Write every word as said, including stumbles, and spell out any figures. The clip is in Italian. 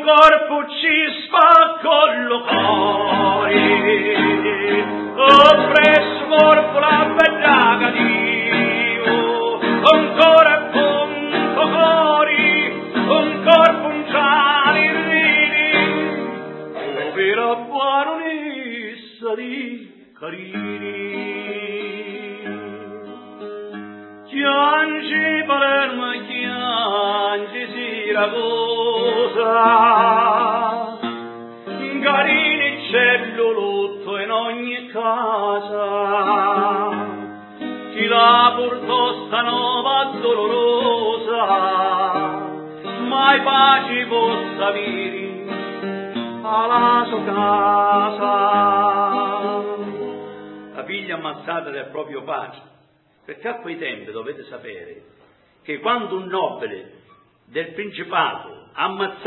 corpo ci spaccollocori, ho preso morpo la bellaga Dio, ancora punto cori, un corpo un ciali ridi, povera baronessa di Carini. Chiangi Palermo, chiangi Siracusa, Carini c'è lutto in ogni casa, chi la portò stanova dolorosa, mai pace possa avere alla sua casa. La figlia ammazzata del proprio padre. Perché a quei tempi dovete sapere che quando un nobile del principato ammazzava